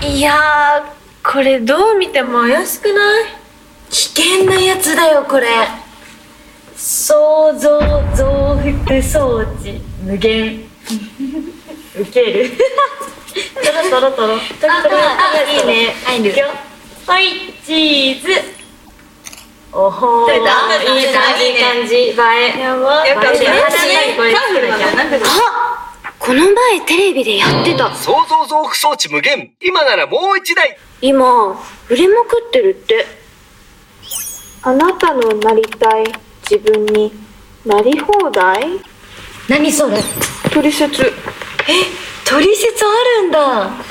いやー、これどう見ても怪しくない？ 危険なやつだよこれ。想像増幅装置無限ウケるトロトロトロトロトロ。いいね。いくよ。はい、チーズ。おほー、いい感じ、いい感じ。映え。やば。よかったね。 あ、この前テレビでやってた想像増幅装置無限、今ならもう一台。 今売れまくってるって。あなたのなりたい自分になり放題。 何それ？ トリセツ。 トリセツあるんだ。 私一番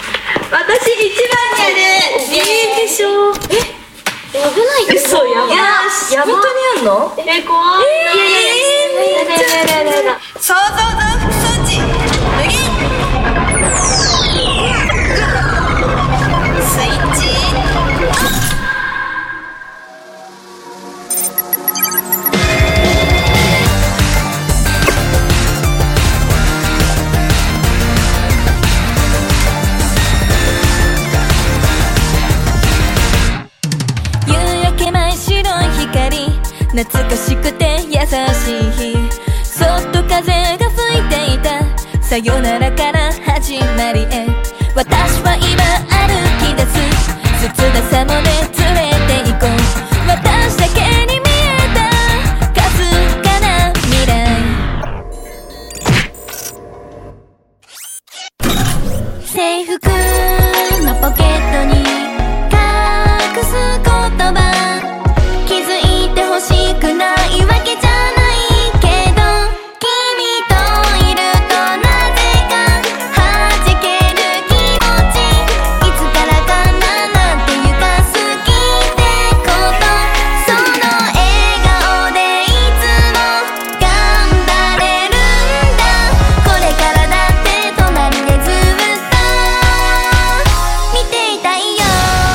にやる。 いいでしょ。 危ないけど。 嘘、やば。本当にあんの？ 怖い。 想像増幅装置無限。スイッチ懐かしくて優しい日、そっと風が吹いていた。さよならから始まりへ、私は今歩き出す。切なさもね連れて行こう。私だけに見えたかすかな未来。制服のポケットに隠す言葉、気づいて欲しくないわけじゃないけど、君といるとなぜか弾ける気持ち。いつからかななんていうか好きってこと。その笑顔でいつも頑張れるんだ。これからだって隣でずっと見ていたいよ。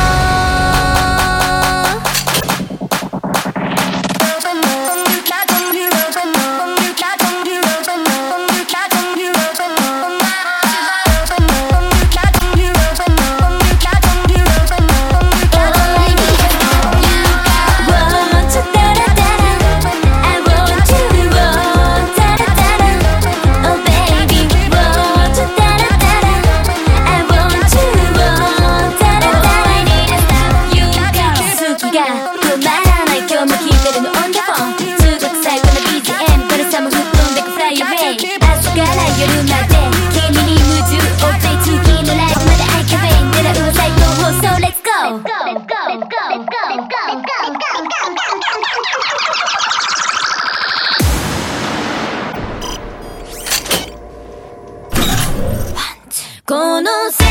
この世界すべて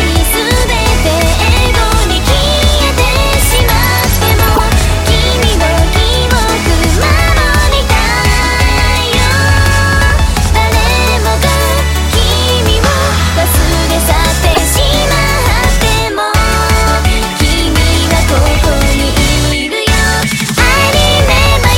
英語に消えてしまっても、君の記憶守りたいよ。誰もが君を忘れ去ってしまっても、君はここにいるよ。I remember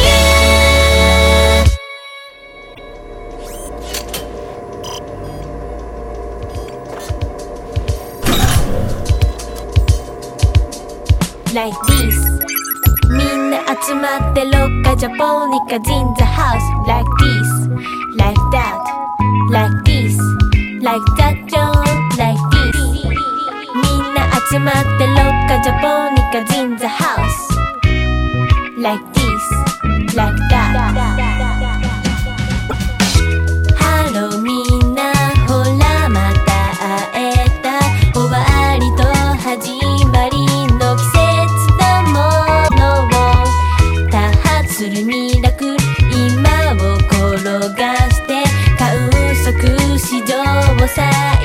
you。Like this みんな集まってロッカジャポニカジンザハウス Like this Like that Like this Like that yo Like this みんな集まってロッカジャポニカジンザハウス Like this Like that ハローみんなほらまた会えた。終わりと始まりの季節だものを多発するミラクル、今を転がして観測史上最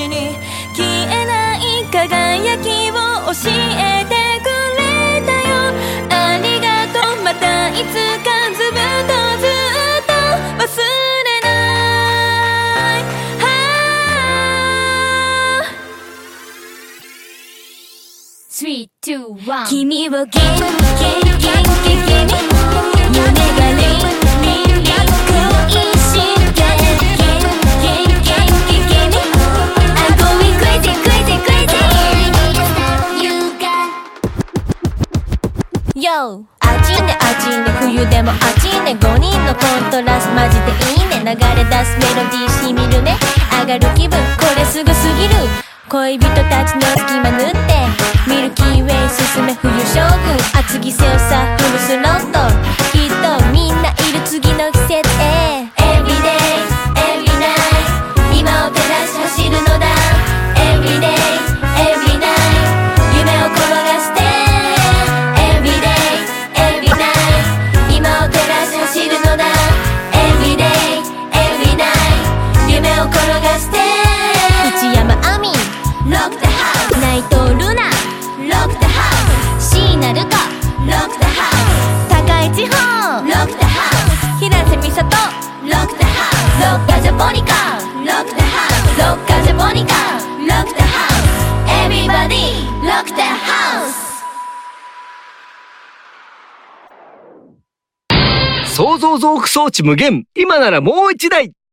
に消えない輝きを教えてくれたよ。ありがとう、またいつかずっとずっと忘れない。3、2、1君を元気君夢がリン恋してI'm going crazy crazy crazy Yo あちんであちんで冬でもあちんで5人のコントラスマジでいいね。流れ出すメロディーしみるね。上がる気分これすぐすぎる。恋人たちの隙間縫ってミルキーウェイ進め冬将軍厚着せよさフルスロットきっとみんないる次の季節へ Everyday Every night 今を照らし走るのだ Everyday Every night 夢を転がして Everyday Every night 今を照らし走るのだ Everyday Every night 夢を転がして内山亜美Lock the house 内藤ルナ Lock the house 椎名瑠子 Lock the house 高井千穂 Lock the house 平瀬美里 Lock the house ロッカジャポニカ Lock the house ロッカジャポニカ Lock the house Everybody Lock the house 想像増幅装置無限今ならもう1台。